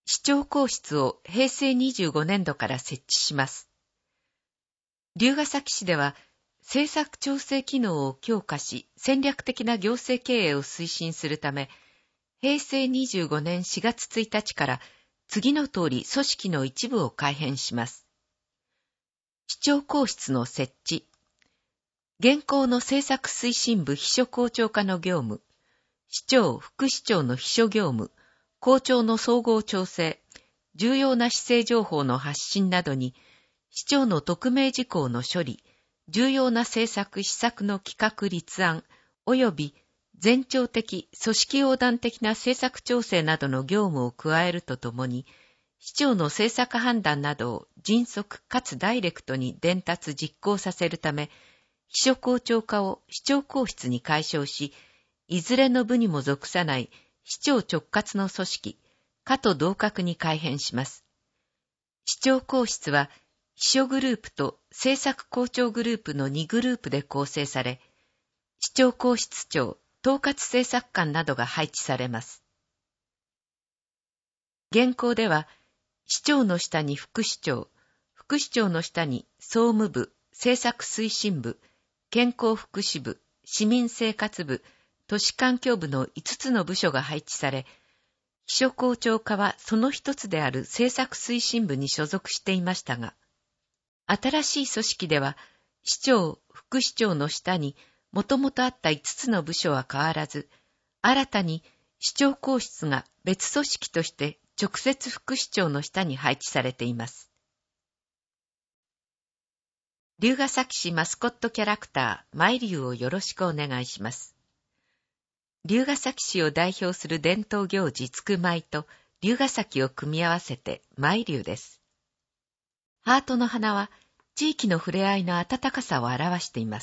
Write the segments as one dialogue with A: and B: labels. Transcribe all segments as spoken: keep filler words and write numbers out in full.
A: 市長公室をへいせいにじゅうごねんどから設置します。龍ケ崎市では、政策調整機能を強化し、戦略的な行政経営を推進するため、へいせいにじゅうごねんしがつついたちから次の通り組織の一部を改編します。市長公室の設置。現行の政策推進部秘書校長課の業務、市長、副市長の秘書業務、校長の総合調整、重要な市政情報の発信などに、市長の匿名事項の処理、重要な政策施策の企画立案、及び全庁的、組織横断的な政策調整などの業務を加えるとともに、市長の政策判断などを迅速かつダイレクトに伝達実行させるため、秘書校長課を市長公室に改称し、いずれの部にも属さない市長直轄の組織、課と同格に改編します。市長公室は、秘書グループと政策校長グループのにグループで構成され、市長公室長、統括政策官などが配置されます。現行では、市長の下に副市長、副市長の下に総務部、政策推進部、健康福祉部、市民生活部、都市環境部のいつつの部署が配置され、秘書校長課はその一つである政策推進部に所属していましたが、新しい組織では、市長、副市長の下にもともとあったいつつの部署は変わらず、新たに市長公室が別組織として直接副市長の下に配置されています。龍ケ崎市マスコットキャラクター、マイリュウをよろしくお願いします。龍ケ崎市を代表する伝統行事つく舞と龍ケ崎を組み合わせてマイリュウです。ハートの花は地域の触れ合いの温かさを表しています。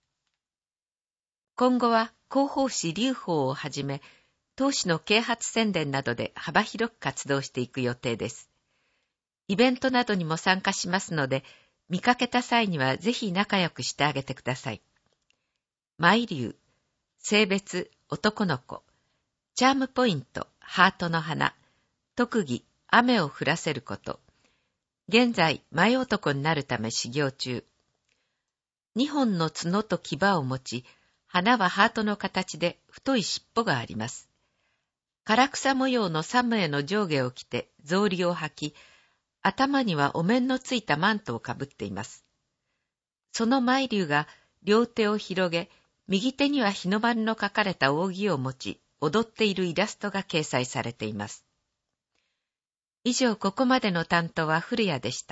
A: 今後は広報誌龍宝をはじめ、当市の啓発宣伝などで幅広く活動していく予定です。イベントなどにも参加しますので、見かけた際にはぜひ仲良くしてあげてください。マイリュウ、性別、男の子、チャームポイント、ハートの花、特技、雨を降らせること、現在、舞男になるため修行中。二本の角と牙を持ち、花はハートの形で太い尻尾があります。唐草模様のサムエの上下を着て草履を履き、頭にはお面のついたマントをかぶっています。その舞竜が両手を広げ、右手には日の丸の書かれた扇を持ち、踊っているイラストが掲載されています。以上、ここまでの担当は古谷でした。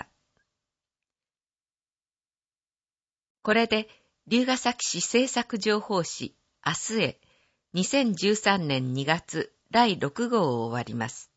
A: これで、龍ケ崎市政策情報誌、明日へ、にせんじゅうさんねんにがつだいろくごうを終わります。